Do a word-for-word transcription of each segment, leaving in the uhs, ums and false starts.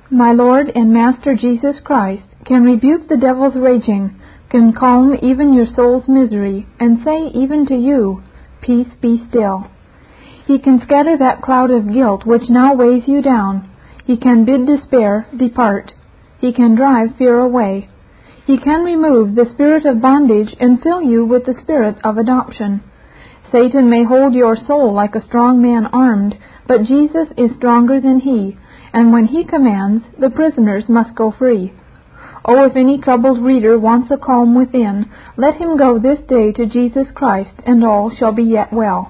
My Lord and Master Jesus Christ can rebuke the devil's raging, can calm even your soul's misery, and say even to you, "Peace, be still." He can scatter that cloud of guilt which now weighs you down. He can bid despair depart. He can drive fear away. He can remove the spirit of bondage and fill you with the spirit of adoption. Satan may hold your soul like a strong man armed, but Jesus is stronger than he, and when he commands, the prisoners must go free. Oh, if any troubled reader wants a calm within, let him go this day to Jesus Christ, and all shall be yet well.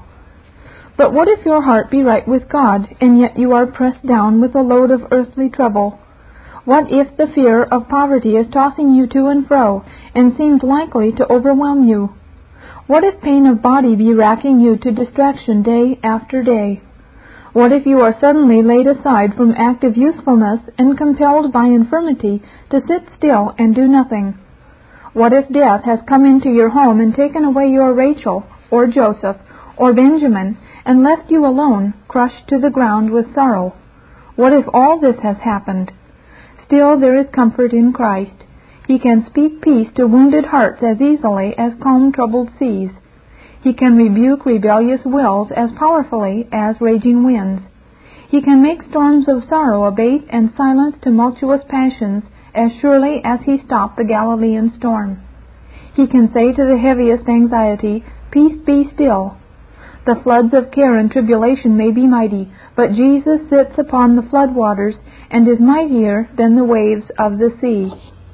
But what if your heart be right with God, and yet you are pressed down with a load of earthly trouble? What if the fear of poverty is tossing you to and fro, and seems likely to overwhelm you? What if pain of body be racking you to distraction day after day? What if you are suddenly laid aside from active usefulness and compelled by infirmity to sit still and do nothing? What if death has come into your home and taken away your Rachel, or Joseph, or Benjamin, and left you alone, crushed to the ground with sorrow? What if all this has happened? Still there is comfort in Christ. He can speak peace to wounded hearts as easily as calm troubled seas. He can rebuke rebellious wills as powerfully as raging winds. He can make storms of sorrow abate and silence tumultuous passions as surely as he stopped the Galilean storm. He can say to the heaviest anxiety, "Peace, be still." The floods of care and tribulation may be mighty, but Jesus sits upon the flood waters and is mightier than the waves of the sea.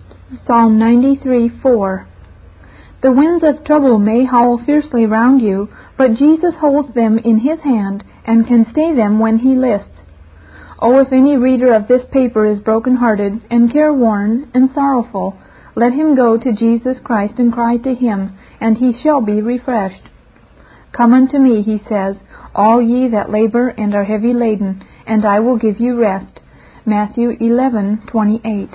Psalm ninety-three four. The winds of trouble may howl fiercely round you, but Jesus holds them in his hand and can stay them when he lists. Oh, if any reader of this paper is broken-hearted and careworn and sorrowful, let him go to Jesus Christ and cry to him, and he shall be refreshed. "Come unto me," he says, "all ye that labor and are heavy laden, and I will give you rest." Matthew eleven twenty-eight.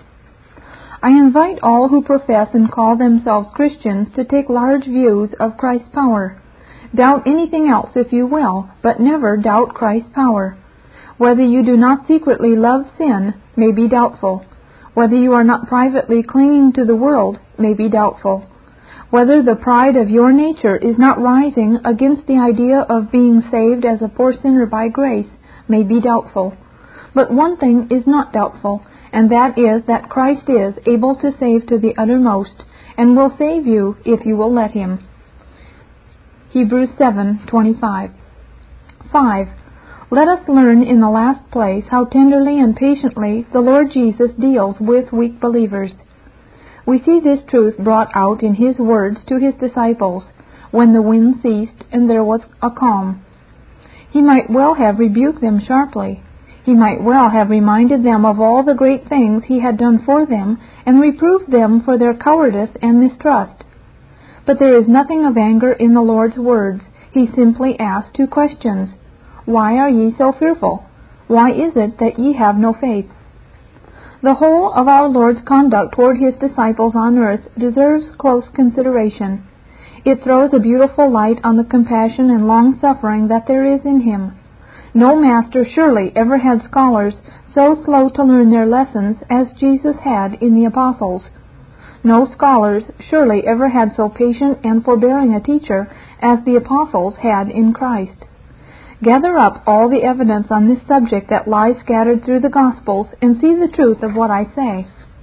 I invite all who profess and call themselves Christians to take large views of Christ's power. Doubt anything else if you will, but never doubt Christ's power. Whether you do not secretly love sin may be doubtful. Whether you are not privately clinging to the world may be doubtful. Whether the pride of your nature is not rising against the idea of being saved as a poor sinner by grace may be doubtful. But one thing is not doubtful, and that is that Christ is able to save to the uttermost, and will save you if you will let him. Hebrews seven twenty-five. Five. Let us learn in the last place how tenderly and patiently the Lord Jesus deals with weak believers. We see this truth brought out in his words to his disciples, when the wind ceased and there was a calm. He might well have rebuked them sharply. He might well have reminded them of all the great things he had done for them, and reproved them for their cowardice and mistrust. But there is nothing of anger in the Lord's words. He simply asked two questions. Why are ye so fearful? Why is it that ye have no faith? The whole of our Lord's conduct toward his disciples on earth deserves close consideration. It throws a beautiful light on the compassion and long-suffering that there is in him. No master surely ever had scholars so slow to learn their lessons as Jesus had in the apostles. No scholars surely ever had so patient and forbearing a teacher as the apostles had in Christ. Gather up all the evidence on this subject that lies scattered through the Gospels, and see the truth of what I say.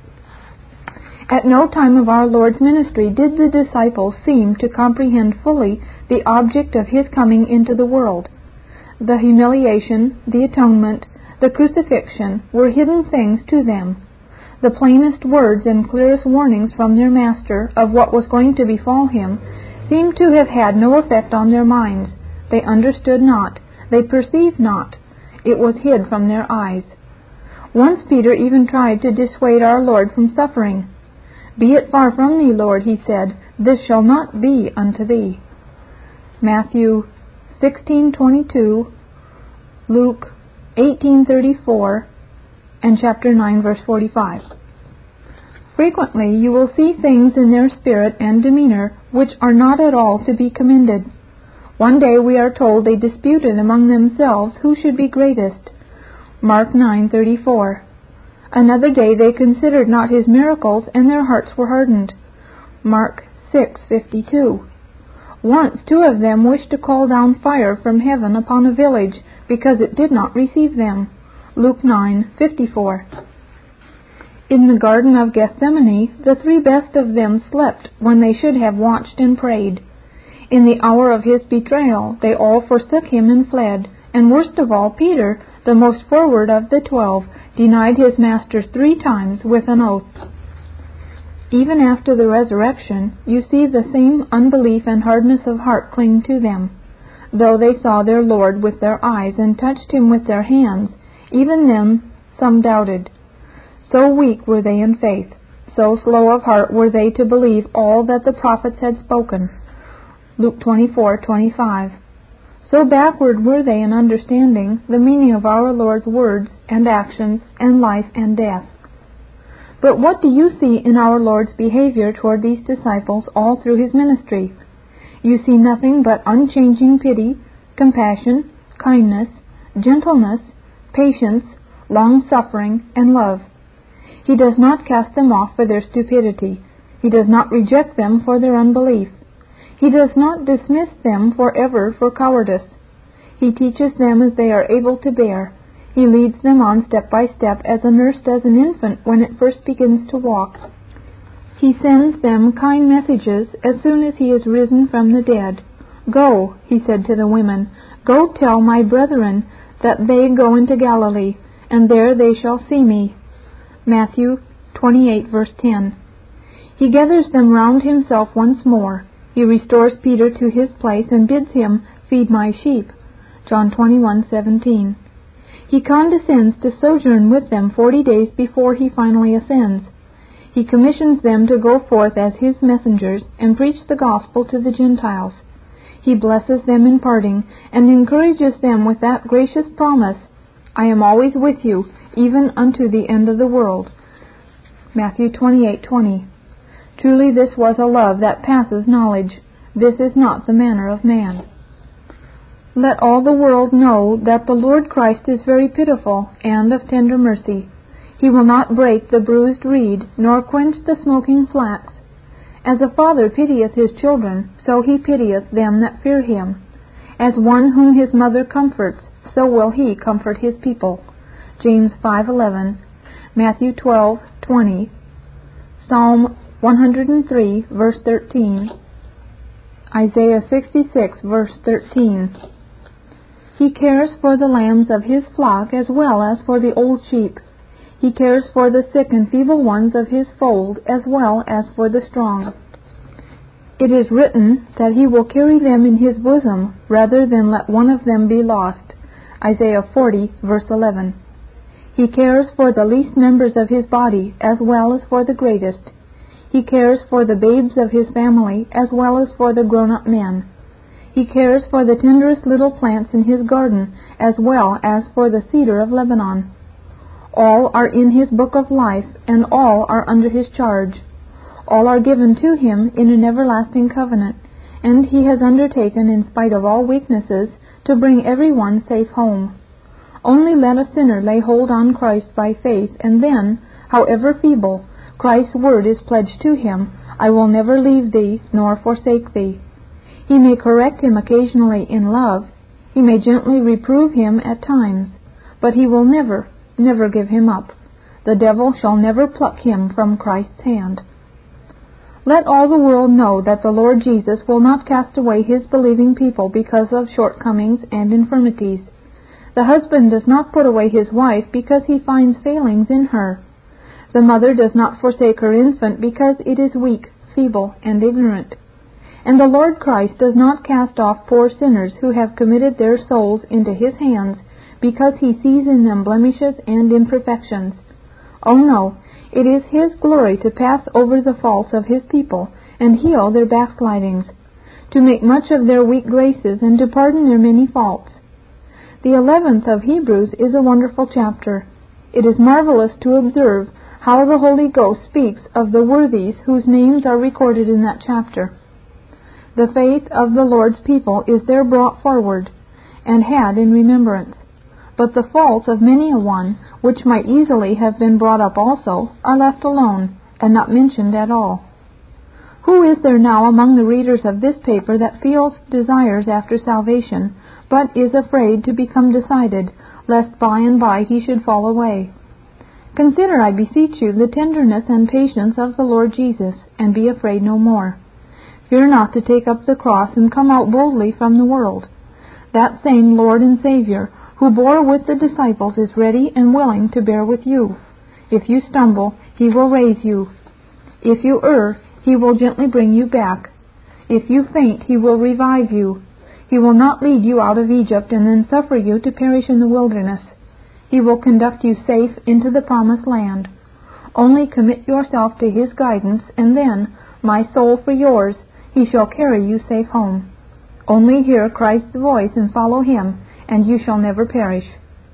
At no time of our Lord's ministry did the disciples seem to comprehend fully the object of his coming into the world. The humiliation, the atonement, the crucifixion were hidden things to them. The plainest words and clearest warnings from their Master of what was going to befall him seemed to have had no effect on their minds. They understood not. They perceived not. It was hid from their eyes. Once Peter even tried to dissuade our Lord from suffering. "Be it far from thee, Lord," he said, "this shall not be unto thee." Matthew sixteen twenty-two, Luke eighteen thirty-four, and chapter nine, verse forty-five. Frequently you will see things in their spirit and demeanor which are not at all to be commended. One day we are told they disputed among themselves who should be greatest. Mark nine thirty-four. Another day they considered not his miracles, and their hearts were hardened. Mark six fifty-two. Once two of them wished to call down fire from heaven upon a village, because it did not receive them. Luke nine fifty-four. In the Garden of Gethsemane, the three best of them slept when they should have watched and prayed. In the hour of his betrayal, they all forsook him and fled, and worst of all, Peter, the most forward of the twelve, denied his master three times with an oath. Even after the resurrection, you see the same unbelief and hardness of heart cling to them. Though they saw their Lord with their eyes and touched him with their hands, even then some doubted. So weak were they in faith, so slow of heart were they to believe all that the prophets had spoken. Luke twenty-four twenty-five. So backward were they in understanding the meaning of our Lord's words and actions and life and death. But what do you see in our Lord's behavior toward these disciples all through his ministry? You see nothing but unchanging pity, compassion, kindness, gentleness, patience, long-suffering, and love. He does not cast them off for their stupidity. He does not reject them for their unbelief. He does not dismiss them forever for cowardice. He teaches them as they are able to bear. He leads them on step by step as a nurse does an infant when it first begins to walk. He sends them kind messages as soon as he is risen from the dead. Go, he said to the women, go tell my brethren that they go into Galilee, and there they shall see me. Matthew twenty-eight verse ten. He gathers them round himself once more. He restores Peter to his place and bids him feed my sheep. John twenty-one seventeen. He condescends to sojourn with them forty days before he finally ascends. He commissions them to go forth as his messengers and preach the gospel to the Gentiles. He blesses them in parting and encourages them with that gracious promise, I am always with you, even unto the end of the world. Matthew twenty-eight twenty. Truly this was a love that passes knowledge. This is not the manner of man. Let all the world know that the Lord Christ is very pitiful and of tender mercy. He will not break the bruised reed, nor quench the smoking flax. As a father pitieth his children, so he pitieth them that fear him. As one whom his mother comforts, so will he comfort his people. James five eleven, Matthew twelve twenty, Psalm one hundred three, verse thirteen, Isaiah sixty-six, verse thirteen. He cares for the lambs of his flock as well as for the old sheep. He cares for the sick and feeble ones of his fold as well as for the strong. It is written that he will carry them in his bosom rather than let one of them be lost. Isaiah forty, verse eleven. He cares for the least members of his body as well as for the greatest. He cares for the babes of his family as well as for the grown-up men. He cares for the tenderest little plants in his garden as well as for the cedar of Lebanon. All are in his book of life, and all are under his charge. All are given to him in an everlasting covenant, and he has undertaken, in spite of all weaknesses, to bring every one safe home. Only let a sinner lay hold on Christ by faith, and then, however feeble, Christ's word is pledged to him, I will never leave thee nor forsake thee. He may correct him occasionally in love. He may gently reprove him at times, but he will never, never give him up. The devil shall never pluck him from Christ's hand. Let all the world know that the Lord Jesus will not cast away his believing people because of shortcomings and infirmities. The husband does not put away his wife because he finds failings in her. The mother does not forsake her infant because it is weak, feeble, and ignorant. And the Lord Christ does not cast off poor sinners who have committed their souls into his hands because he sees in them blemishes and imperfections. Oh no, it is his glory to pass over the faults of his people and heal their backslidings, to make much of their weak graces and to pardon their many faults. The eleventh of Hebrews is a wonderful chapter. It is marvelous to observe how the Holy Ghost speaks of the worthies whose names are recorded in that chapter. The faith of the Lord's people is there brought forward and had in remembrance. but the faults of many a one, which might easily have been brought up also, are left alone, and not mentioned at all. Who is there now among the readers of this paper that feels desires after salvation, but is afraid to become decided, lest by and by he should fall away? Consider, I beseech you, the tenderness and patience of the Lord Jesus, and be afraid no more. Fear not to take up the cross and come out boldly from the world. That same Lord and Savior, who bore with the disciples, is ready and willing to bear with you. If you stumble, he will raise you. If you err, he will gently bring you back. If you faint, he will revive you. He will not lead you out of Egypt and then suffer you to perish in the wilderness. He will conduct you safe into the promised land. Only commit yourself to his guidance, and then, my soul for yours, he shall carry you safe home. Only hear Christ's voice and follow him, and you shall never perish.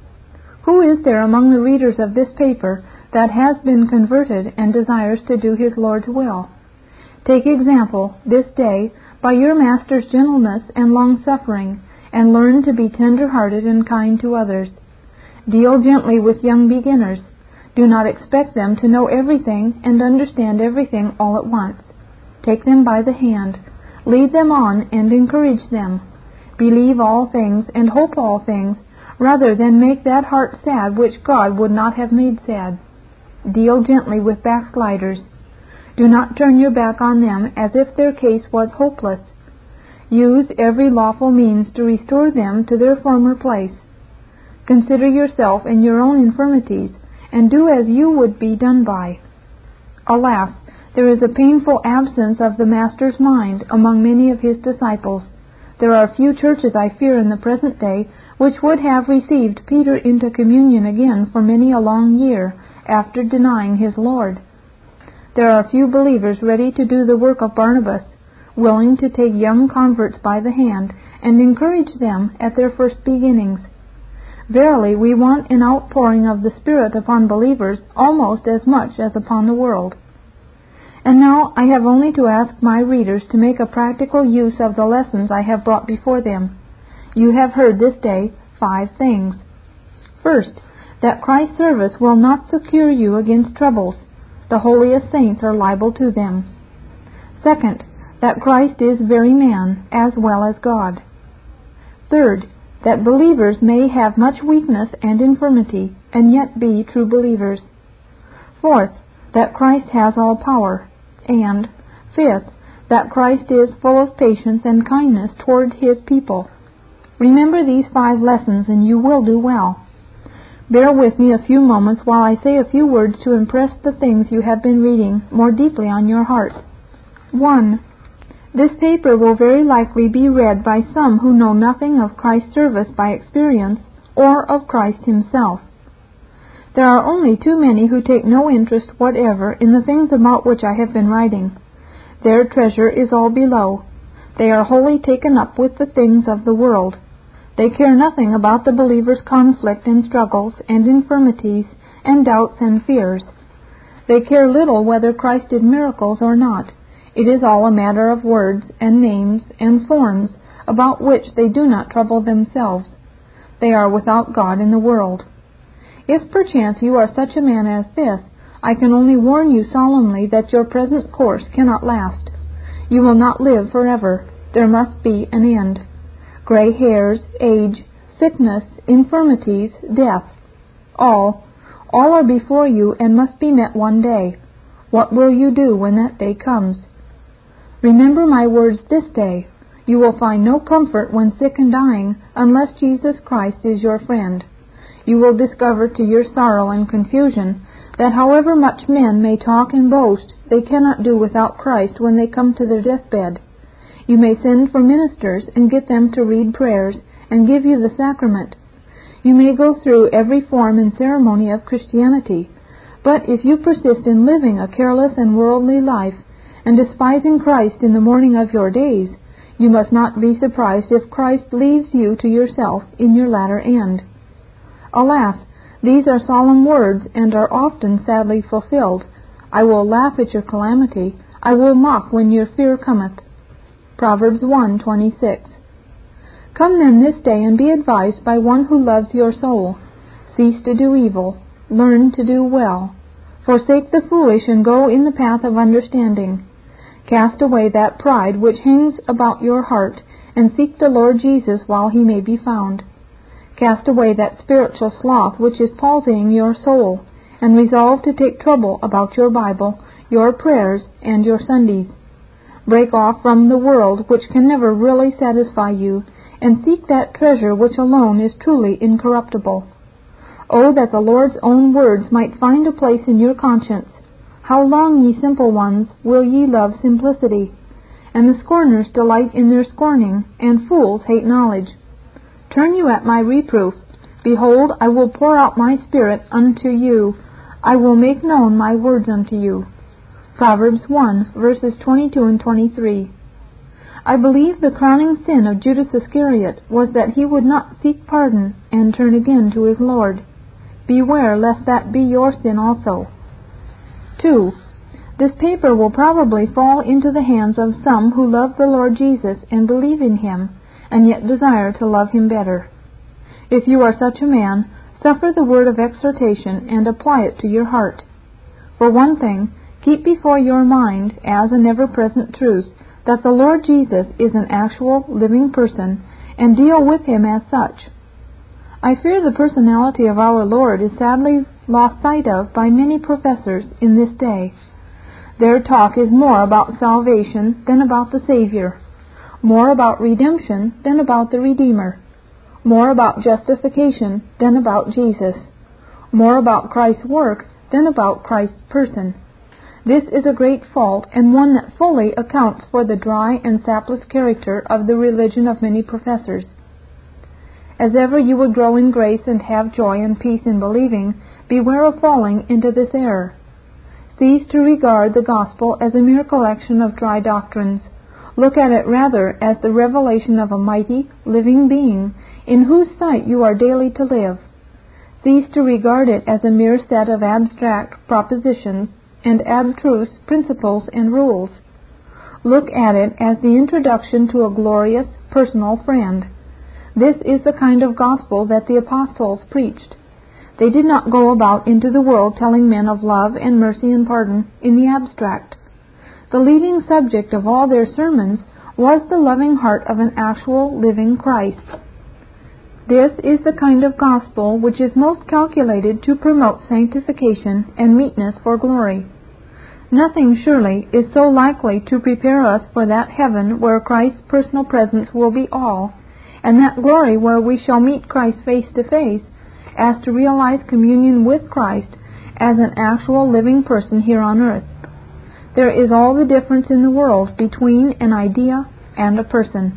Who is there among the readers of this paper that has been converted and desires to do his Lord's will? Take example, this day, by your Master's gentleness and long-suffering, and learn to be tender-hearted and kind to others. Deal gently with young beginners. Do not expect them to know everything and understand everything all at once. Take them by the hand. Lead them on and encourage them. Believe all things and hope all things, rather than make that heart sad which God would not have made sad. Deal gently with backsliders. Do not turn your back on them as if their case was hopeless. Use every lawful means to restore them to their former place. Consider yourself in your own infirmities, and do as you would be done by. Alas, there is a painful absence of the Master's mind among many of his disciples. There are few churches, I fear, in the present day, which would have received Peter into communion again for many a long year after denying his Lord. There are few believers ready to do the work of Barnabas, willing to take young converts by the hand and encourage them at their first beginnings. Verily, we want an outpouring of the Spirit upon believers almost as much as upon the world. And now I have only to ask my readers to make a practical use of the lessons I have brought before them. You have heard this day five things. First, that Christ's service will not secure you against troubles. The holiest saints are liable to them. Second, that Christ is very man as well as God. Third, that believers may have much weakness and infirmity, and yet be true believers. Fourth, that Christ has all power. And, fifth, that Christ is full of patience and kindness toward his people. Remember these five lessons, and you will do well. Bear with me a few moments while I say a few words to impress the things you have been reading more deeply on your heart. One. This paper will very likely be read by some who know nothing of Christ's service by experience or of Christ himself. There are only too many who take no interest whatever in the things about which I have been writing. Their treasure is all below. They are wholly taken up with the things of the world. They care nothing about the believer's conflict and struggles and infirmities and doubts and fears. They care little whether Christ did miracles or not. It is all a matter of words and names and forms about which they do not trouble themselves. They are without God in the world. If perchance you are such a man as this, I can only warn you solemnly that your present course cannot last. You will not live forever. There must be an end. Gray hairs, age, sickness, infirmities, death, all, all are before you and must be met one day. What will you do when that day comes? Remember my words this day. You will find no comfort when sick and dying unless Jesus Christ is your friend. You will discover to your sorrow and confusion that however much men may talk and boast, they cannot do without Christ when they come to their deathbed. You may send for ministers and get them to read prayers and give you the sacrament. You may go through every form and ceremony of Christianity, but if you persist in living a careless and worldly life and despising Christ in the morning of your days, you must not be surprised if Christ leaves you to yourself in your latter end. Alas, these are solemn words and are often sadly fulfilled. I will laugh at your calamity. I will mock when your fear cometh. Proverbs one twenty-six. Come then this day and be advised by one who loves your soul. Cease to do evil. Learn to do well. Forsake the foolish and go in the path of understanding. Cast away that pride which hangs about your heart, and seek the Lord Jesus while he may be found. Cast away that spiritual sloth which is palsying your soul, and resolve to take trouble about your Bible, your prayers, and your Sundays. Break off from the world which can never really satisfy you, and seek that treasure which alone is truly incorruptible. Oh, that the Lord's own words might find a place in your conscience. How long, ye simple ones, will ye love simplicity? And the scorners delight in their scorning, and fools hate knowledge. Turn you at my reproof. Behold, I will pour out my Spirit unto you. I will make known my words unto you. Proverbs one, verses twenty-two and twenty-three. I believe the crowning sin of Judas Iscariot was that he would not seek pardon and turn again to his Lord. Beware lest that be your sin also. two. This paper will probably fall into the hands of some who love the Lord Jesus and believe in him, and yet desire to love him better. If you are such a man, suffer the word of exhortation and apply it to your heart. For one thing, keep before your mind, as an ever-present truth, that the Lord Jesus is an actual, living person, and deal with him as such. I fear the personality of our Lord is sadly lost sight of by many professors in this day. Their talk is more about salvation than about the Savior, more about redemption than about the Redeemer, more about justification than about Jesus, more about Christ's work than about Christ's person. This is a great fault, and one that fully accounts for the dry and sapless character of the religion of many professors. As ever you would grow in grace and have joy and peace in believing, beware of falling into this error. Cease to regard the gospel as a mere collection of dry doctrines. Look at it rather as the revelation of a mighty, living being, in whose sight you are daily to live. Cease to regard it as a mere set of abstract propositions and abstruse principles and rules. Look at it as the introduction to a glorious, personal friend. This is the kind of gospel that the apostles preached. They did not go about into the world telling men of love and mercy and pardon in the abstract. The leading subject of all their sermons was the loving heart of an actual, living Christ. This is the kind of gospel which is most calculated to promote sanctification and meetness for glory. Nothing, surely, is so likely to prepare us for that heaven where Christ's personal presence will be all, and that glory where we shall meet Christ face to face, as to realize communion with Christ as an actual living person here on earth. There is all the difference in the world between an idea and a person.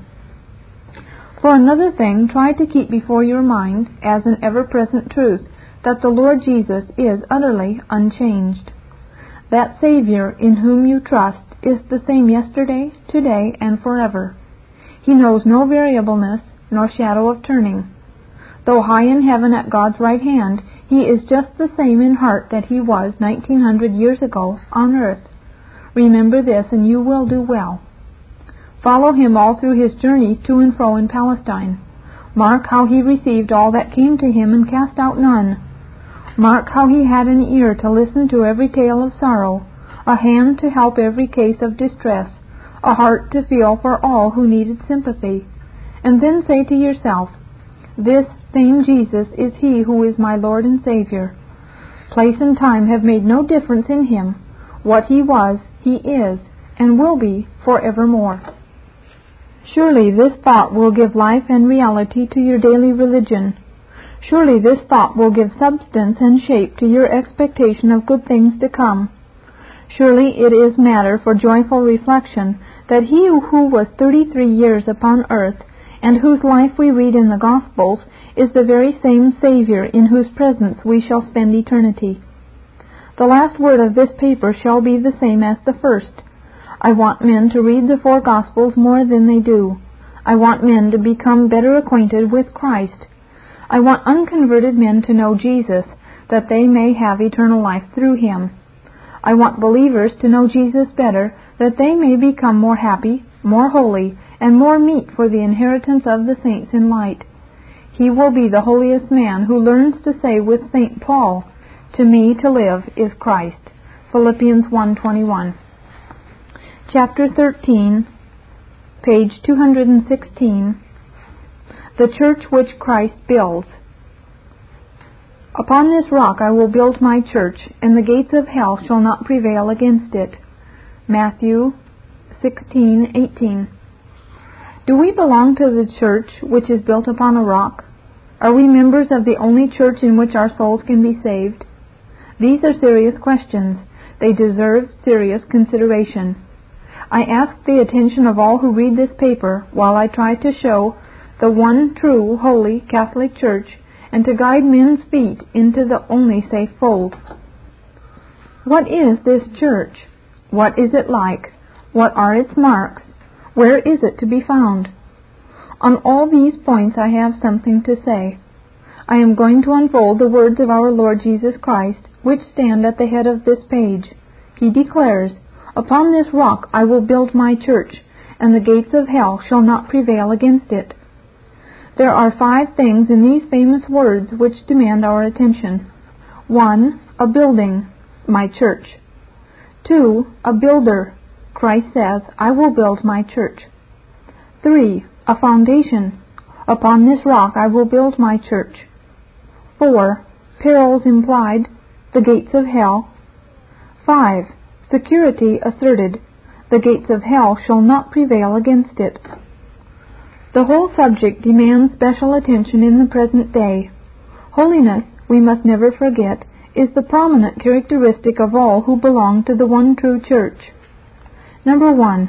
For another thing, try to keep before your mind, as an ever-present truth, that the Lord Jesus is utterly unchanged. That Savior in whom you trust is the same yesterday, today, and forever. He knows no variableness, nor shadow of turning. Though high in heaven at God's right hand, he is just the same in heart that he was nineteen hundred years ago on earth. Remember this, and you will do well. Follow him all through his journeys to and fro in Palestine. Mark how he received all that came to him and cast out none. Mark how he had an ear to listen to every tale of sorrow, a hand to help every case of distress, a heart to feel for all who needed sympathy. And then say to yourself, this same Jesus is he who is my Lord and Savior. Place and time have made no difference in him. What he was, he is, and will be forevermore. Surely this thought will give life and reality to your daily religion. Surely this thought will give substance and shape to your expectation of good things to come. Surely it is matter for joyful reflection that he who was thirty-three years upon earth, and whose life we read in the Gospels, is the very same Savior in whose presence we shall spend eternity. The last word of this paper shall be the same as the first. I want men to read the four Gospels more than they do. I want men to become better acquainted with Christ. I want unconverted men to know Jesus, that they may have eternal life through him. I want believers to know Jesus better, that they may become more happy, more holy, and more meet for the inheritance of the saints in light. He will be the holiest man who learns to say with Saint Paul, "To me to live is Christ." Philippians one twenty-one. Chapter thirteen, page two hundred sixteen. The church which Christ builds. Upon this rock I will build my church, and the gates of hell shall not prevail against it. Matthew sixteen eighteen. Do we belong to the church which is built upon a rock? Are we members of the only church in which our souls can be saved? These are serious questions. They deserve serious consideration. I ask the attention of all who read this paper while I try to show the one true, holy Catholic Church and to guide men's feet into the only safe fold. What is this church? What is it like? What are its marks? Where is it to be found? On all these points I have something to say. I am going to unfold the words of our Lord Jesus Christ, which stand at the head of this page. He declares, "Upon this rock I will build my church, and the gates of hell shall not prevail against it." There are five things in these famous words which demand our attention. One, a building, my church. Two, a builder. Christ says, "I will build my church." Three, a foundation. Upon this rock I will build my church. Four, perils implied, the gates of hell. Five, security asserted, the gates of hell shall not prevail against it. The whole subject demands special attention in the present day. Holiness, we must never forget, is the prominent characteristic of all who belong to the one true church. Number one,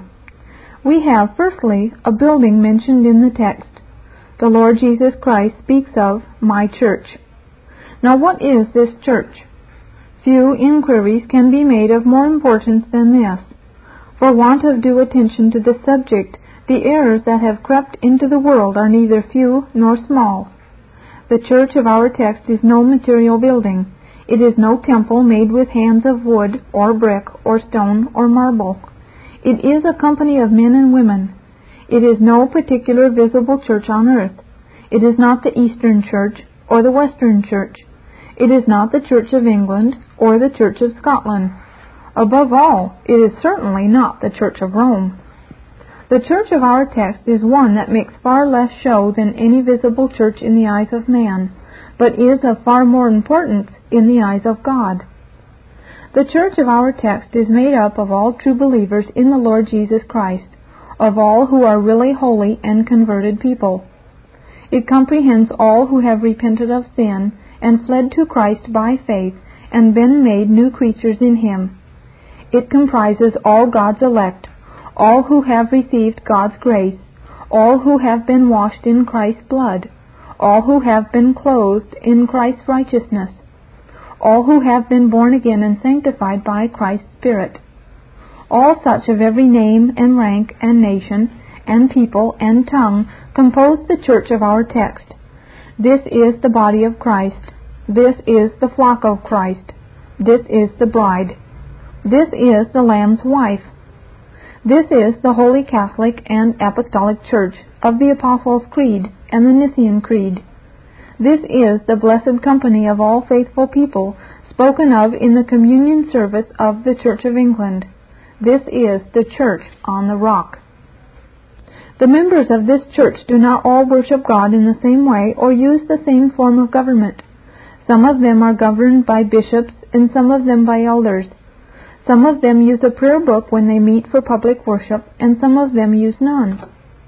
we have, firstly, a building mentioned in the text. The Lord Jesus Christ speaks of my church. Now what is this church? Few inquiries can be made of more importance than this. For want of due attention to the subject, the errors that have crept into the world are neither few nor small. The church of our text is no material building. It is no temple made with hands of wood or brick or stone or marble. It is a company of men and women. It is no particular visible church on earth. It is not the Eastern Church or the Western Church. It is not the Church of England or the Church of Scotland. Above all, it is certainly not the Church of Rome. The church of our text is one that makes far less show than any visible church in the eyes of man, but is of far more importance in the eyes of God. The church of our text is made up of all true believers in the Lord Jesus Christ, of all who are really holy and converted people. It comprehends all who have repented of sin and fled to Christ by faith and been made new creatures in Him. It comprises all God's elect, all who have received God's grace, all who have been washed in Christ's blood, all who have been clothed in Christ's righteousness, all who have been born again and sanctified by Christ's Spirit. All such of every name and rank and nation and people and tongue compose the church of our text. This is the body of Christ. This is the flock of Christ. This is the bride. This is the Lamb's wife. This is the Holy Catholic and Apostolic Church of the Apostles' Creed and the Nicene Creed. This is the blessed company of all faithful people spoken of in the communion service of the Church of England. This is the church on the rock. The members of this church do not all worship God in the same way or use the same form of government. Some of them are governed by bishops and some of them by elders. Some of them use a prayer book when they meet for public worship, and some of them use none.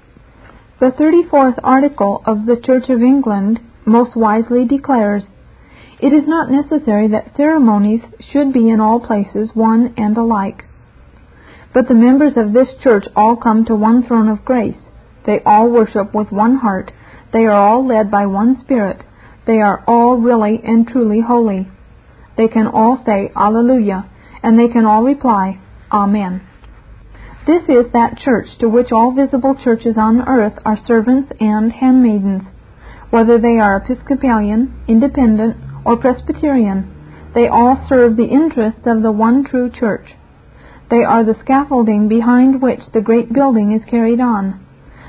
The thirty-fourth article of the Church of England most wisely declares, "It is not necessary that ceremonies should be in all places one and alike. But the members of this church all come to one throne of grace. They all worship with one heart. They are all led by one Spirit. They are all really and truly holy. They can all say Alleluia, and they can all reply Amen." This is that church to which all visible churches on earth are servants and handmaidens. Whether they are Episcopalian, Independent, or Presbyterian, they all serve the interests of the one true church. They are the scaffolding behind which the great building is carried on.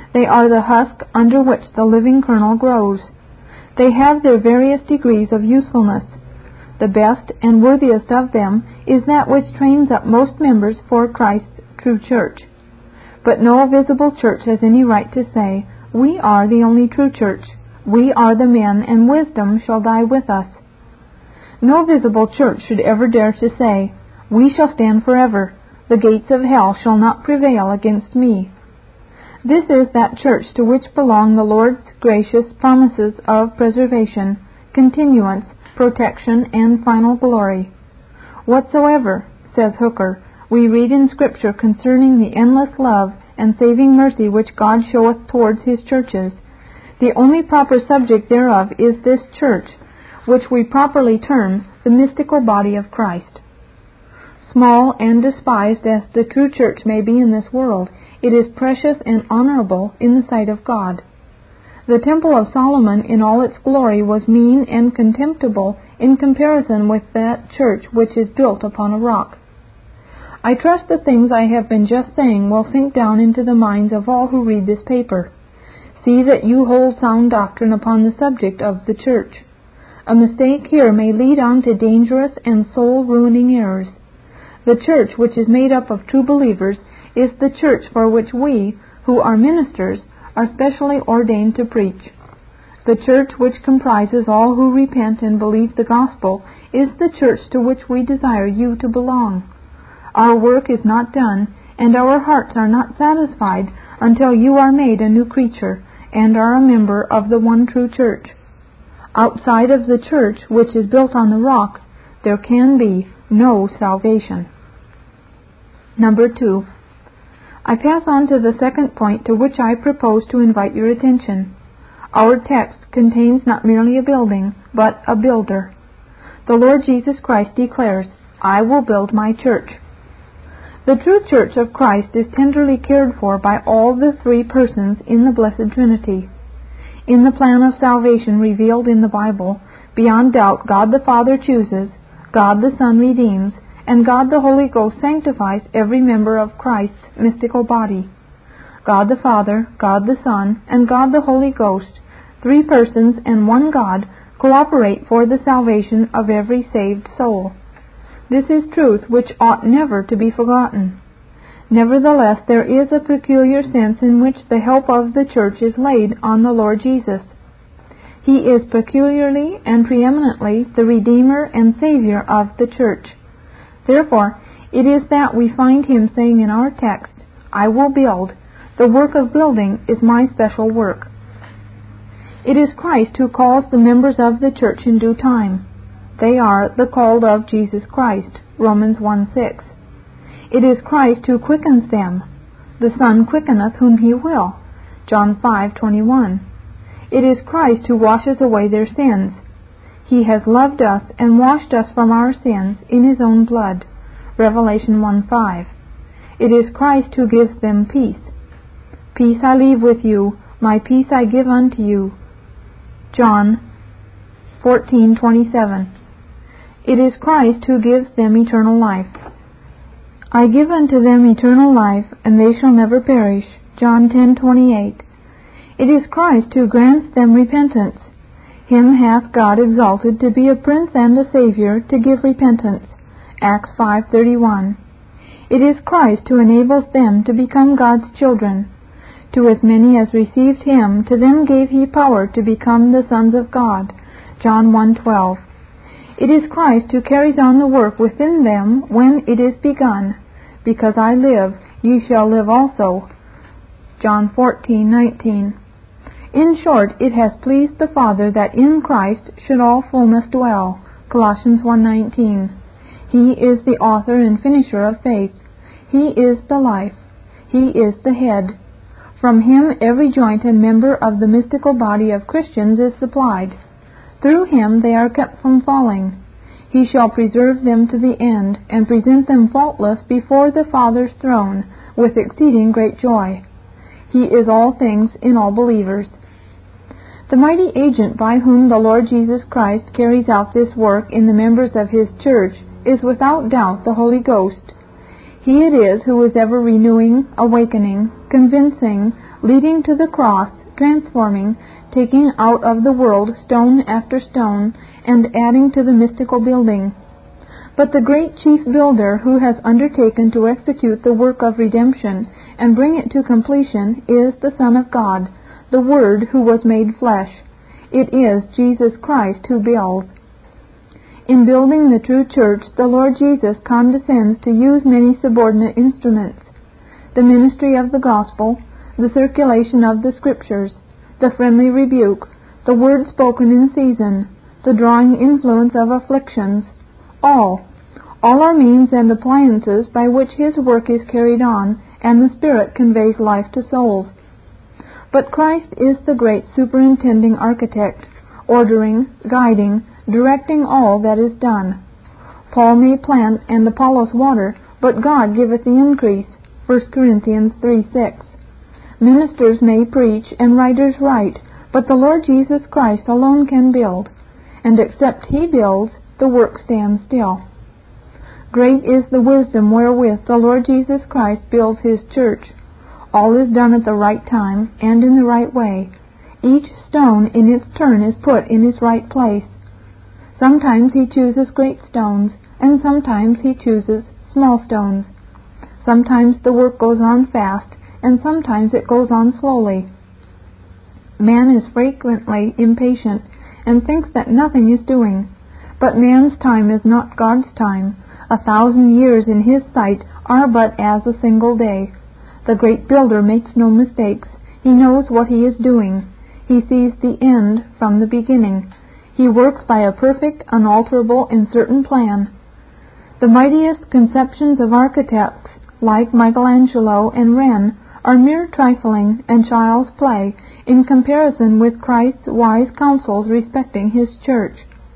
They are the husk under which the living kernel grows. They have their various degrees of usefulness. The best and worthiest of them is that which trains up most members for Christ's true church. But no visible church has any right to say, "We are the only true church. We are the men, and wisdom shall die with us." No visible church should ever dare to say, "We shall stand forever. The gates of hell shall not prevail against me." This is that church to which belong the Lord's gracious promises of preservation, continuance, protection, and final glory. "Whatsoever," says Hooker, "we read in Scripture concerning the endless love and saving mercy which God showeth towards His churches, the only proper subject thereof is this church, which we properly term the mystical body of Christ." Small and despised as the true church may be in this world, it is precious and honorable in the sight of God. The temple of Solomon in all its glory was mean and contemptible in comparison with that church which is built upon a rock. I trust the things I have been just saying will sink down into the minds of all who read this paper. See that you hold sound doctrine upon the subject of the church. A mistake here may lead on to dangerous and soul-ruining errors. The church which is made up of true believers is the church for which we, who are ministers, are specially ordained to preach. The church which comprises all who repent and believe the gospel is the church to which we desire you to belong. Our work is not done, and our hearts are not satisfied until you are made a new creature and are a member of the one true church. Outside of the church which is built on the rock, there can be no salvation. Number two. I pass on to the second point to which I propose to invite your attention. Our text contains not merely a building, but a builder. The Lord Jesus Christ declares, "I will build my church." The true church of Christ is tenderly cared for by all the three persons in the Blessed Trinity. In the plan of salvation revealed in the Bible, beyond doubt God the Father chooses, God the Son redeems, and God the Holy Ghost sanctifies every member of Christ's mystical body. God the Father, God the Son, and God the Holy Ghost, three persons and one God, cooperate for the salvation of every saved soul. This is truth which ought never to be forgotten. Nevertheless, there is a peculiar sense in which the help of the church is laid on the Lord Jesus. He is peculiarly and preeminently the Redeemer and Savior of the church. Therefore, it is that we find Him saying in our text, "I will build. The work of building is my special work." It is Christ who calls the members of the church in due time. They are the called of Jesus Christ, Romans one six. It is Christ who quickens them. The Son quickeneth whom He will, John five twenty-one. It is Christ who washes away their sins. He has loved us and washed us from our sins in His own blood, Revelation one five. It is Christ who gives them peace. "Peace I leave with you, my peace I give unto you," John fourteen twenty-seven. It is Christ who gives them eternal life. "I give unto them eternal life, and they shall never perish," John ten twenty-eight. It is Christ who grants them repentance. "Him hath God exalted to be a Prince and a Savior to give repentance," Acts five thirty-one. It is Christ who enables them to become God's children. "To as many as received Him, to them gave He power to become the sons of God," John one twelve. It is Christ who carries on the work within them when it is begun. "Because I live, ye shall live also," John fourteen nineteen. In short, it has pleased the Father that in Christ should all fullness dwell, Colossians one nineteen. He is the author and finisher of faith. He is the life. He is the head. From Him every joint and member of the mystical body of Christians is supplied. Through Him they are kept from falling. He shall preserve them to the end, and present them faultless before the Father's throne with exceeding great joy. He is all things in all believers. The mighty agent by whom the Lord Jesus Christ carries out this work in the members of His church is without doubt the Holy Ghost. He it is who is ever renewing, awakening, convincing, leading to the cross, transforming, taking out of the world stone after stone, and adding to the mystical building. But the great chief builder who has undertaken to execute the work of redemption and bring it to completion is the Son of God, the Word who was made flesh. It is Jesus Christ who builds. In building the true church, the Lord Jesus condescends to use many subordinate instruments: the ministry of the gospel, the circulation of the Scriptures, the friendly rebuke, the word spoken in season, the drawing influence of afflictions. All, all are means and appliances by which His work is carried on, and the Spirit conveys life to souls. But Christ is the great superintending architect, ordering, guiding, directing all that is done. Paul may plant and Apollos water, but God giveth the increase. First Corinthians three six. Ministers may preach and writers write, but the Lord Jesus Christ alone can build, and except He builds, the work stands still. Great is the wisdom wherewith the Lord Jesus Christ builds His church. All is done at the right time and in the right way. Each stone in its turn is put in its right place. Sometimes He chooses great stones, and sometimes He chooses small stones. Sometimes the work goes on fast, and sometimes it goes on slowly. Man is frequently impatient and thinks that nothing is doing. But man's time is not God's time. A thousand years in His sight are but as a single day. The great builder makes no mistakes. He knows what he is doing. He sees the end from the beginning. He works by a perfect, unalterable, and certain plan. The mightiest conceptions of architects, like Michelangelo and Wren, are mere trifling and child's play in comparison with Christ's wise counsels respecting His church.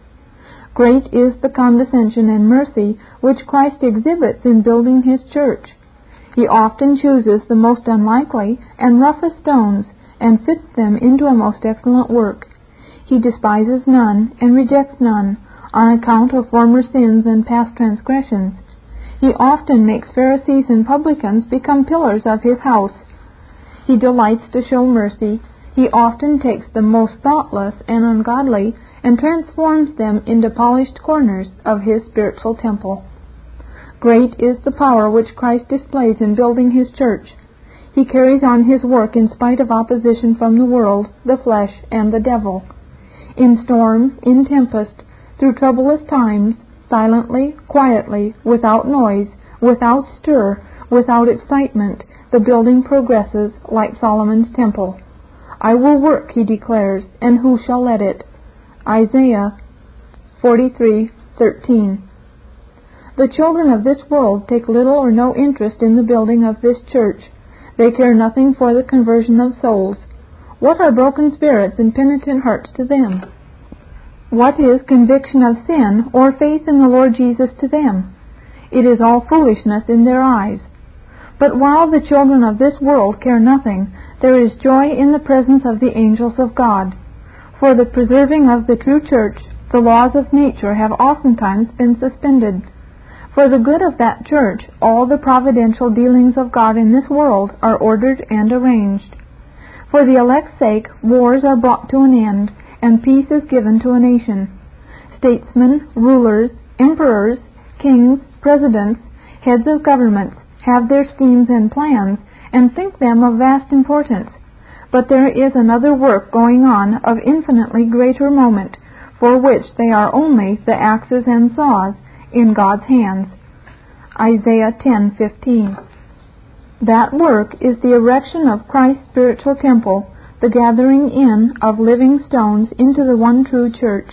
Great is the condescension and mercy which Christ exhibits in building His church. He often chooses the most unlikely and roughest stones and fits them into a most excellent work. He despises none and rejects none on account of former sins and past transgressions. He often makes Pharisees and publicans become pillars of His house. He delights to show mercy. He often takes the most thoughtless and ungodly and transforms them into polished corners of His spiritual temple. Great is the power which Christ displays in building His church. He carries on His work in spite of opposition from the world, the flesh, and the devil. In storm, in tempest, through troublous times, silently, quietly, without noise, without stir, without excitement, the building progresses like Solomon's temple. I will work, He declares, and who shall let it? Isaiah forty-three thirteen. The children of this world take little or no interest in the building of this church. They care nothing for the conversion of souls. What are broken spirits and penitent hearts to them? What is conviction of sin or faith in the Lord Jesus to them? It is all foolishness in their eyes. But while the children of this world care nothing, there is joy in the presence of the angels of God. For the preserving of the true church, the laws of nature have oftentimes been suspended. For the good of that church, all the providential dealings of God in this world are ordered and arranged. For the elect's sake, wars are brought to an end, and peace is given to a nation. Statesmen, rulers, emperors, kings, presidents, heads of governments have their schemes and plans, and think them of vast importance. But there is another work going on of infinitely greater moment, for which they are only the axes and saws in God's hands. Isaiah ten fifteen. That work is the erection of Christ's spiritual temple, the gathering in of living stones into the one true church.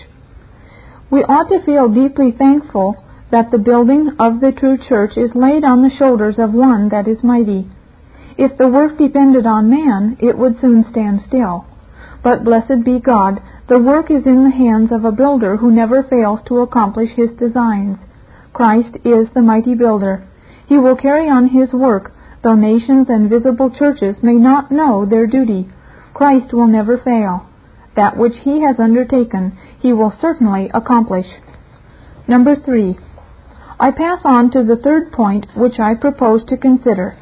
We ought to feel deeply thankful that the building of the true church is laid on the shoulders of one that is mighty. If the work depended on man, it would soon stand still. But blessed be God, the work is in the hands of a builder who never fails to accomplish His designs. Christ is the mighty builder. He will carry on His work, though nations and visible churches may not know their duty. Christ will never fail. That which He has undertaken, He will certainly accomplish. Number three. I pass on to the third point which I propose to consider.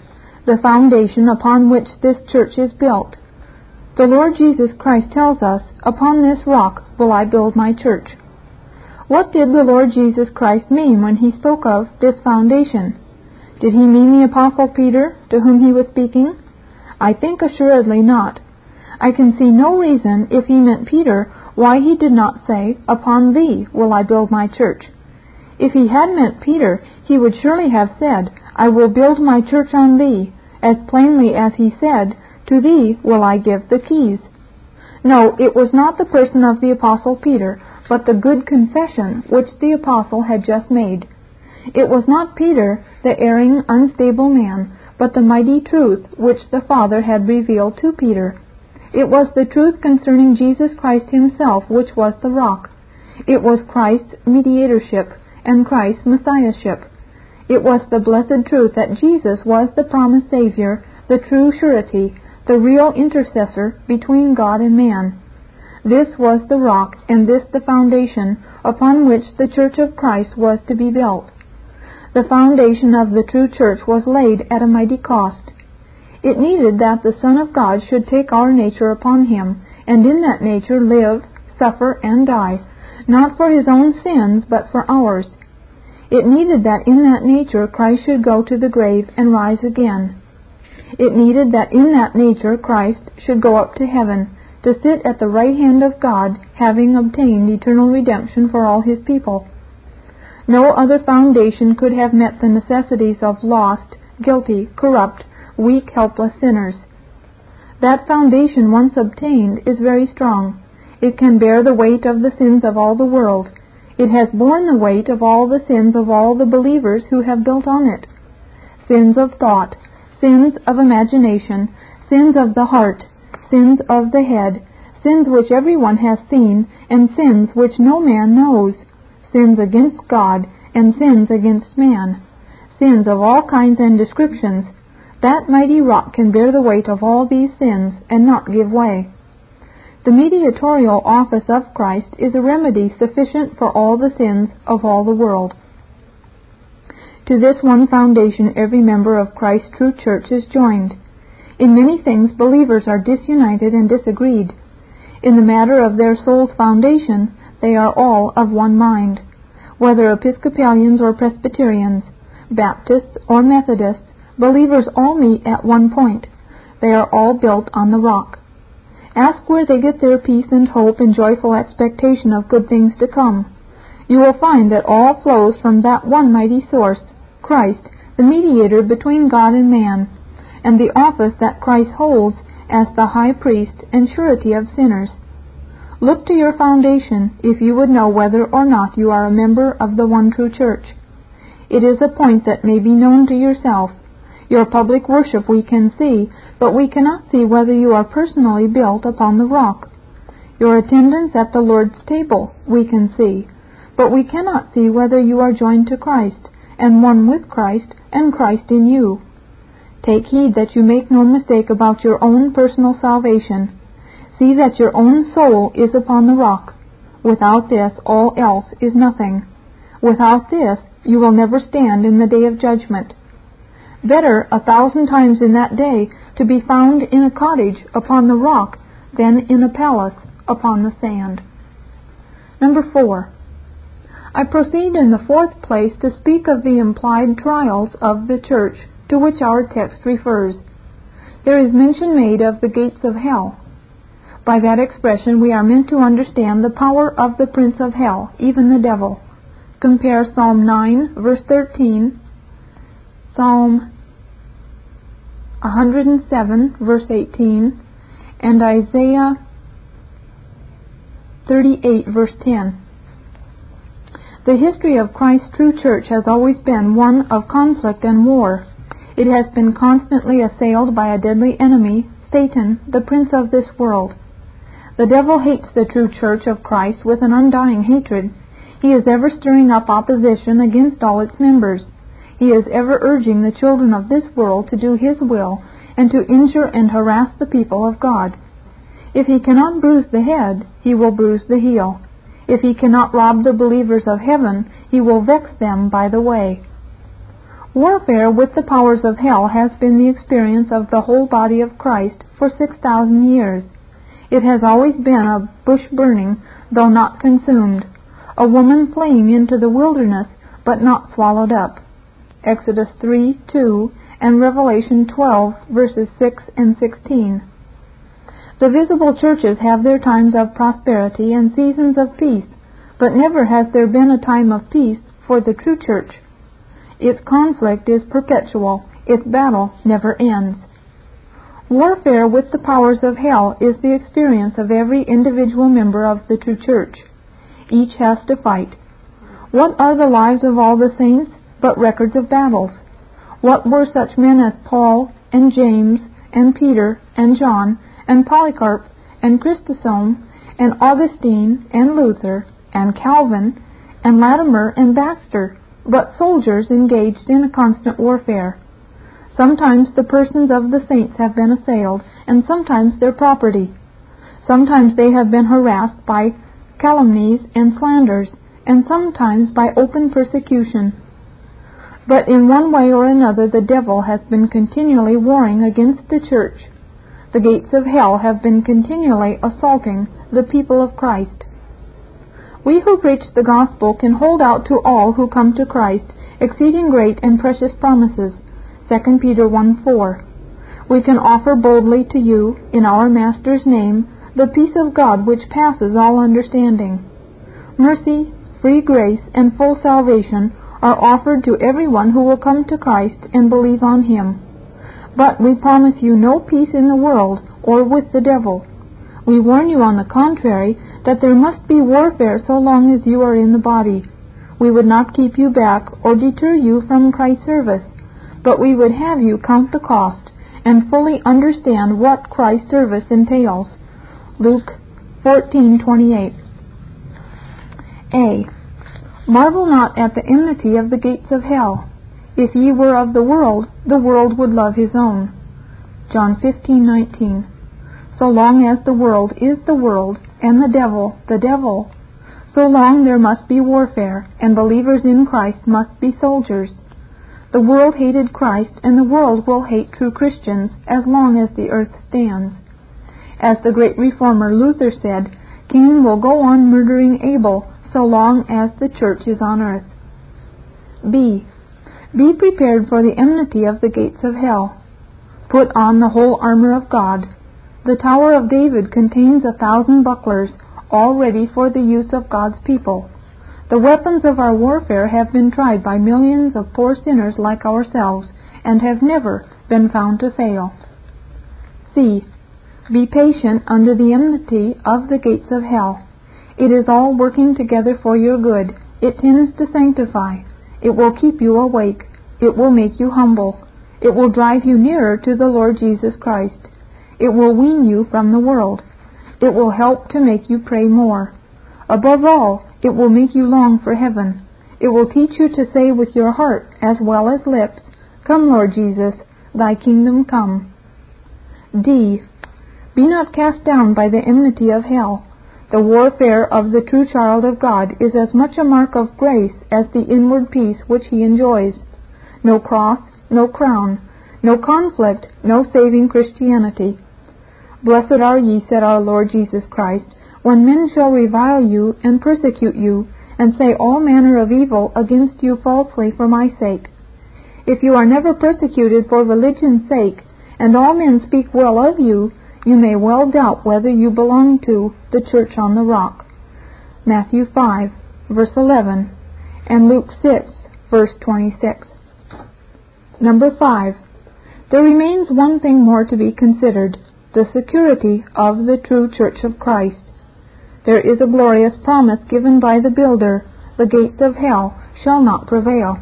the foundation upon which this church is built. The Lord Jesus Christ tells us, "Upon this rock will I build my church." What did the Lord Jesus Christ mean when he spoke of this foundation? Did he mean the Apostle Peter, to whom he was speaking? I think assuredly not. I can see no reason, if he meant Peter, why he did not say, "Upon thee will I build my church." If he had meant Peter, he would surely have said, "I will build my church on thee," as plainly as he said, "To thee will I give the keys." No, it was not the person of the Apostle Peter, but the good confession which the Apostle had just made. It was not Peter, the erring, unstable man, but the mighty truth which the Father had revealed to Peter. It was the truth concerning Jesus Christ himself which was the rock. It was Christ's mediatorship and Christ's messiahship. It was the blessed truth that Jesus was the promised Savior, the true surety, the real intercessor between God and man. This was the rock, and this the foundation upon which the Church of Christ was to be built. The foundation of the true church was laid at a mighty cost. It needed that the Son of God should take our nature upon him, and in that nature live, suffer, and die, not for his own sins, but for ours. It needed that in that nature Christ should go to the grave and rise again. It needed that in that nature Christ should go up to heaven, to sit at the right hand of God, having obtained eternal redemption for all his people. No other foundation could have met the necessities of lost, guilty, corrupt, weak, helpless sinners. That foundation once obtained is very strong. It can bear the weight of the sins of all the world. It has borne the weight of all the sins of all the believers who have built on it. Sins of thought, sins of imagination, sins of the heart, sins of the head, sins which everyone has seen, and sins which no man knows, sins against God, and sins against man, sins of all kinds and descriptions. That mighty rock can bear the weight of all these sins and not give way. The mediatorial office of Christ is a remedy sufficient for all the sins of all the world. To this one foundation every member of Christ's true church is joined. In many things believers are disunited and disagreed. In the matter of their soul's foundation, they are all of one mind. Whether Episcopalians or Presbyterians, Baptists or Methodists, believers all meet at one point. They are all built on the rock. Ask where they get their peace and hope and joyful expectation of good things to come. You will find that all flows from that one mighty source, Christ, the mediator between God and man, and the office that Christ holds as the high priest and surety of sinners. Look to your foundation if you would know whether or not you are a member of the one true church. It is a point that may be known to yourself. Your public worship we can see, but we cannot see whether you are personally built upon the rock. Your attendance at the Lord's table we can see, but we cannot see whether you are joined to Christ, and one with Christ, and Christ in you. Take heed that you make no mistake about your own personal salvation. See that your own soul is upon the rock. Without this, all else is nothing. Without this, you will never stand in the day of judgment. Better a thousand times in that day to be found in a cottage upon the rock than in a palace upon the sand. Number four. I proceed in the fourth place to speak of the implied trials of the church to which our text refers. There is mention made of the gates of hell. By that expression we are meant to understand the power of the prince of hell, even the devil. Compare Psalm nine, verse thirteen, Psalm one hundred seven, verse eighteen, and Isaiah thirty-eight, verse ten. The history of Christ's true church has always been one of conflict and war. It has been constantly assailed by a deadly enemy, Satan, the prince of this world. The devil hates the true church of Christ with an undying hatred. He is ever stirring up opposition against all its members. He is ever urging the children of this world to do his will and to injure and harass the people of God. If he cannot bruise the head, he will bruise the heel. If he cannot rob the believers of heaven, he will vex them by the way. Warfare with the powers of hell has been the experience of the whole body of Christ for six thousand years. It has always been a bush burning, though not consumed, a woman fleeing into the wilderness, but not swallowed up. Exodus three two and Revelation twelve, verses six and sixteen. The visible churches have their times of prosperity and seasons of peace, but never has there been a time of peace for the true church. Its conflict is perpetual. Its battle never ends. Warfare with the powers of hell is the experience of every individual member of the true church. Each has to fight. What are the lives of all the saints but records of battles? What were such men as Paul and James and Peter and John and Polycarp and Chrysostom and Augustine and Luther and Calvin and Latimer and Baxter, but soldiers engaged in a constant warfare? Sometimes the persons of the saints have been assailed, and sometimes their property. Sometimes they have been harassed by calumnies and slanders, and sometimes by open persecution. But in one way or another the devil has been continually warring against the church. The gates of hell have been continually assaulting the people of Christ. We who preach the gospel can hold out to all who come to Christ exceeding great and precious promises. Second Peter one four. We can offer boldly to you, in our Master's name, the peace of God which passes all understanding. Mercy, free grace, and full salvation are offered to everyone who will come to Christ and believe on Him. But we promise you no peace in the world or with the devil. We warn you, on the contrary, that there must be warfare so long as you are in the body. We would not keep you back or deter you from Christ's service, but we would have you count the cost and fully understand what Christ's service entails. Luke fourteen twenty-eight. A. Marvel not at the enmity of the gates of hell. If ye were of the world, the world would love his own. John fifteen nineteen. So long as the world is the world, and the devil the devil, so long there must be warfare, and believers in Christ must be soldiers. The world hated Christ, and the world will hate true Christians as long as the earth stands. As the great reformer Luther said, Cain will go on murdering Abel so long as the church is on earth. B. Be prepared for the enmity of the gates of hell. Put on the whole armor of God. The Tower of David contains a thousand bucklers, all ready for the use of God's people. The weapons of our warfare have been tried by millions of poor sinners like ourselves, and have never been found to fail. C. Be patient under the enmity of the gates of hell. It is all working together for your good. It tends to sanctify. It will keep you awake. It will make you humble. It will drive you nearer to the Lord Jesus Christ. It will wean you from the world. It will help to make you pray more. Above all, it will make you long for heaven. It will teach you to say with your heart as well as lips, Come, Lord Jesus, thy kingdom come. D. Be not cast down by the enmity of hell. The warfare of the true child of God is as much a mark of grace as the inward peace which he enjoys. No cross, no crown, no conflict, no saving Christianity. Blessed are ye, said our Lord Jesus Christ, when men shall revile you and persecute you, and say all manner of evil against you falsely for my sake. If you are never persecuted for religion's sake, and all men speak well of you, you may well doubt whether you belong to the church on the rock. Matthew five, verse eleven, and Luke six, verse twenty-six. Number five. There remains one thing more to be considered, the security of the true church of Christ. There is a glorious promise given by the builder, the gates of hell shall not prevail.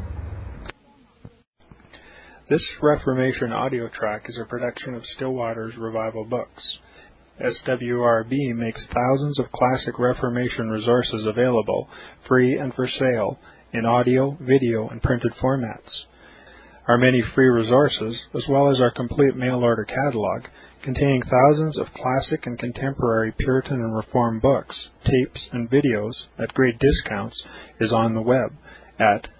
This Reformation audio track is a production of Stillwater's Revival Books. S W R B makes thousands of classic Reformation resources available, free and for sale, in audio, video, and printed formats. Our many free resources, as well as our complete mail-order catalog, containing thousands of classic and contemporary Puritan and Reformed books, tapes, and videos at great discounts, is on the web at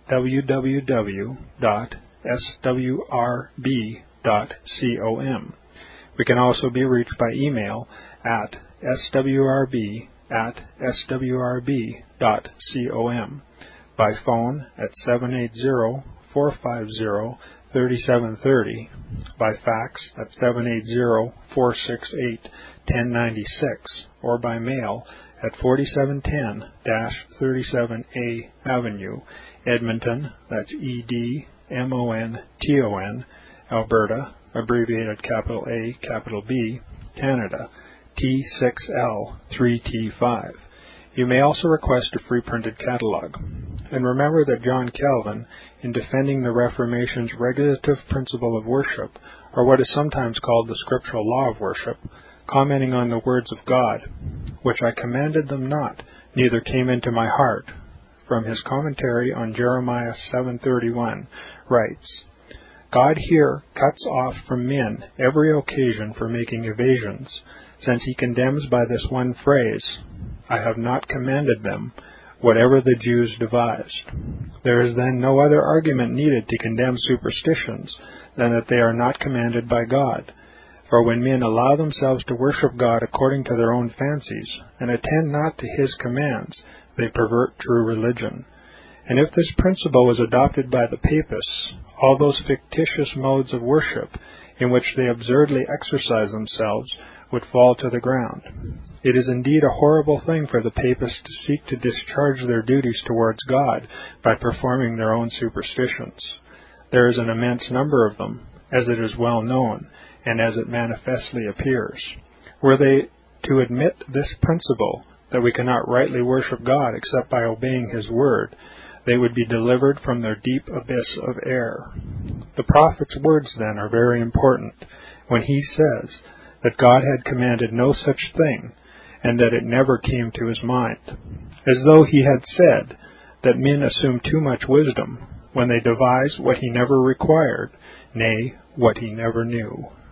w w w dot s w r b dot com. We can also be reached by email at s w r b at s w r b dot com, by phone at seven eight zero, four five zero, three seven three zero, by fax at seven eight zero, four six eight, one zero nine six, or by mail at forty-seven ten thirty-seven A Avenue, Edmonton, that's E D M O N T O N, Alberta, abbreviated capital A, capital B, Canada, T six L three T five. You may also request a free printed catalog. And remember that John Calvin, in defending the Reformation's regulative principle of worship, or what is sometimes called the scriptural law of worship, commenting on the words of God, which I commanded them not, neither came into my heart, from his commentary on Jeremiah seven thirty-one, writes, God here cuts off from men every occasion for making evasions, since he condemns by this one phrase, I have not commanded them, whatever the Jews devised. There is then no other argument needed to condemn superstitions than that they are not commanded by God. For when men allow themselves to worship God according to their own fancies, and attend not to his commands, they pervert true religion. And if this principle was adopted by the Papists, all those fictitious modes of worship in which they absurdly exercise themselves would fall to the ground. It is indeed a horrible thing for the Papists to seek to discharge their duties towards God by performing their own superstitions. There is an immense number of them, as it is well known, and as it manifestly appears. Were they to admit this principle, that we cannot rightly worship God except by obeying his word, they would be delivered from their deep abyss of error. The prophet's words, then, are very important, when he says that God had commanded no such thing, and that it never came to his mind, as though he had said that men assume too much wisdom when they devise what he never required, nay, what he never knew.